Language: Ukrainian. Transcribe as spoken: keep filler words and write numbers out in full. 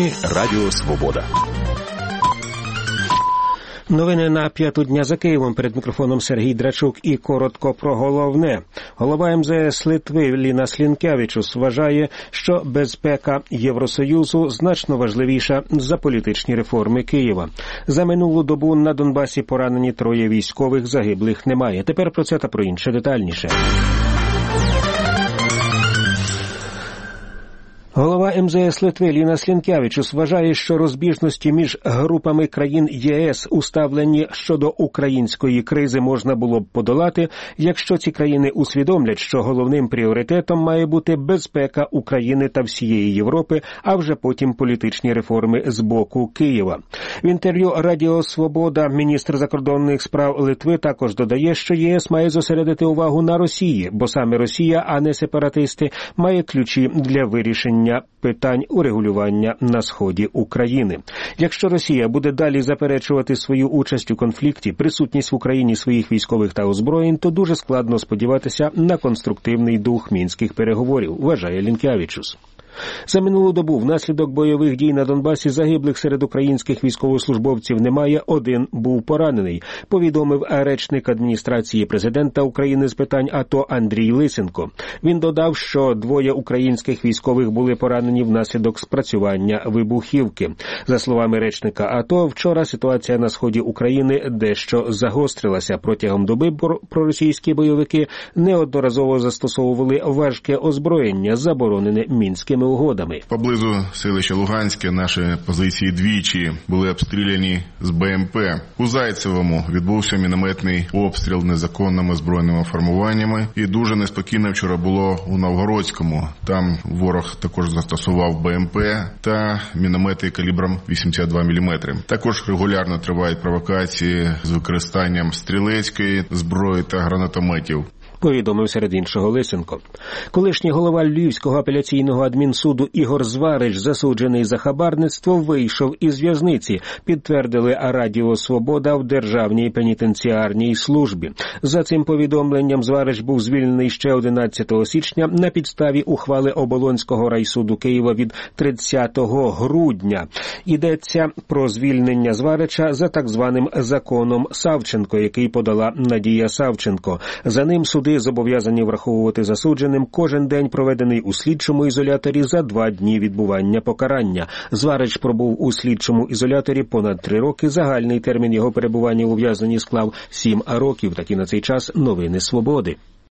Новини Радіо Свобода. Новини на п'яту дня за Києвом. Перед мікрофоном Сергій Драчук і коротко про головне. Голова ем зе ес Литви Ліна Слінкявічус вважає, що безпека Євросоюзу значно важливіша за політичні реформи Києва. За минулу добу на Донбасі поранені троє військових, загиблих немає. Тепер про це та про інше детальніше. Голова ем зе ес Литви Ліна Слінкявічус вважає, що розбіжності між групами країн ЄС у ставленні щодо української кризи можна було б подолати, якщо ці країни усвідомлять, що головним пріоритетом має бути безпека України та всієї Європи, а вже потім політичні реформи з боку Києва. В інтерв'ю Радіо Свобода міністр закордонних справ Литви також додає, що ЄС має зосередити увагу на Росії, бо саме Росія, а не сепаратисти, має ключі для вирішення питань урегулювання на сході України. Якщо Росія буде далі заперечувати свою участь у конфлікті, присутність в Україні своїх військових та озброєнь, то дуже складно сподіватися на конструктивний дух мінських переговорів, вважає Лінкявічус. За минулу добу внаслідок бойових дій на Донбасі загиблих серед українських військовослужбовців немає, один був поранений, повідомив речник адміністрації президента України з питань АТО Андрій Лисенко. Він додав, що двоє українських військових були поранені внаслідок спрацювання вибухівки. За словами речника АТО, вчора ситуація на сході України дещо загострилася. Протягом доби проросійські бойовики неодноразово застосовували важке озброєння, заборонене мінськими угодами. Поблизу селища Луганське наші позиції двічі були обстріляні з Бе Ем Пе. У Зайцевому відбувся мінометний обстріл незаконними збройними формуваннями. І дуже неспокійно вчора було у Новгородському. Там ворог також застосував Бе Ем Пе та міномети калібром вісімдесят два міліметри. Також регулярно тривають провокації з використанням стрілецької зброї та гранатометів, повідомив серед іншого Лисенко. Колишній голова Львівського апеляційного адмінсуду Ігор Зварич, засуджений за хабарництво, вийшов із в'язниці, підтвердили Радіо Свобода в Державній пенітенціарній службі. За цим повідомленням Зварич був звільнений ще одинадцятого січня на підставі ухвали Оболонського райсуду Києва від тридцятого грудня. Йдеться про звільнення Зварича за так званим законом Савченко, який подала Надія Савченко. За ним суди зобов'язані враховувати засудженим кожен день, проведений у слідчому ізоляторі за два дні відбування покарання. Зварич пробув у слідчому ізоляторі понад три роки. Загальний термін його перебування у ув'язненні склав сім років. Такі на цей час новини Свободи.